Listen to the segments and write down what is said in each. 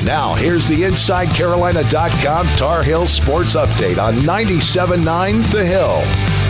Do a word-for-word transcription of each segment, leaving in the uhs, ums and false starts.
Now, here's the Inside Carolina dot com Tar Heel Sports Update on ninety-seven point nine The Hill.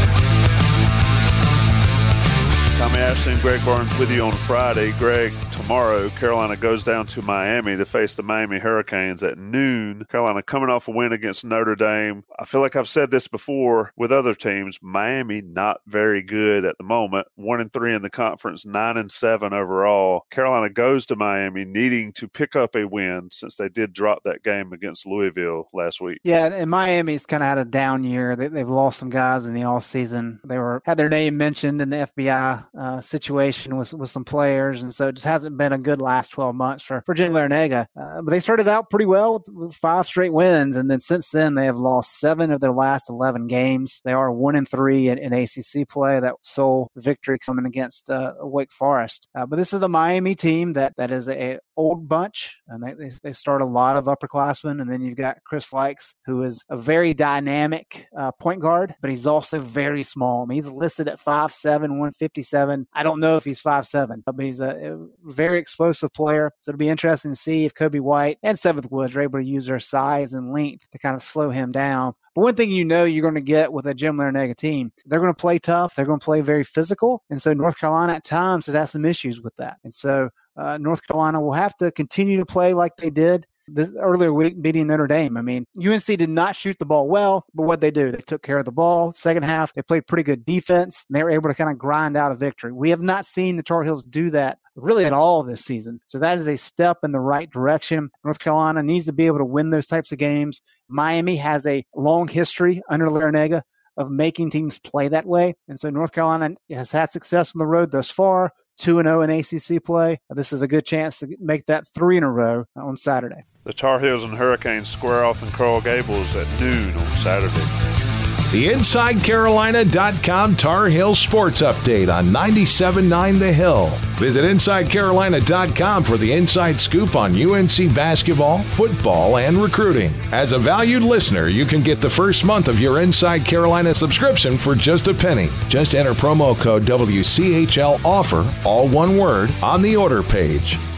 Tommy Ashley and Greg Barnes with you on Friday. Greg, tomorrow Carolina goes down to Miami to face the Miami Hurricanes at noon. Carolina coming off a win against Notre Dame. I feel like I've said this before with other teams. Miami not very good at the moment. One and three in the conference, nine and seven overall. Carolina goes to Miami needing to pick up a win since they did drop that game against Louisville last week. Yeah, and Miami's kind of had a down year. They, they've lost some guys in the offseason. They were had their name mentioned in the F B I Uh, situation with with some players, and so it just hasn't been a good last twelve months for, for Jim Larrañaga. Uh, but they started out pretty well with, with five straight wins, and then since then they have lost seven of their last eleven games. They are one and three in, in A C C play. That sole victory coming against uh, Wake Forest. Uh, but this is a Miami team that that is a, a old bunch, and they, they they start a lot of upperclassmen, and then you've got Chris Likes, who is a very dynamic uh, point guard, but he's also very small. I mean, he's listed at five seven, one fifty-seven. I don't know if he's five seven, but he's a, a very explosive player. So it'll be interesting to see if Kobe White and Seventh Woods are able to use their size and length to kind of slow him down. But one thing you know you're going to get with a Jim Larrañaga team, they're going to play tough. They're going to play very physical. And so North Carolina at times has had some issues with that. And so uh, North Carolina will have to continue to play like they did this earlier week beating Notre Dame. I mean, U N C did not shoot the ball well, but what they do, they took care of the ball. Second half, they played pretty good defense, and they were able to kind of grind out a victory. We have not seen the Tar Heels do that really at all this season. So that is a step in the right direction. North Carolina needs to be able to win those types of games. Miami has a long history under Larrañaga of making teams play that way. And so North Carolina has had success on the road thus far, two and oh in A C C play. This is a good chance to make that three in a row on Saturday. The Tar Heels and Hurricanes square off in Coral Gables at noon on Saturday. The Inside Carolina dot com Tar Heel Sports Update on ninety-seven point nine The Hill. Visit Inside Carolina dot com for the inside scoop on U N C basketball, football, and recruiting. As a valued listener, you can get the first month of your Inside Carolina subscription for just a penny. Just enter promo code W C H L OFFER, all one word, on the order page.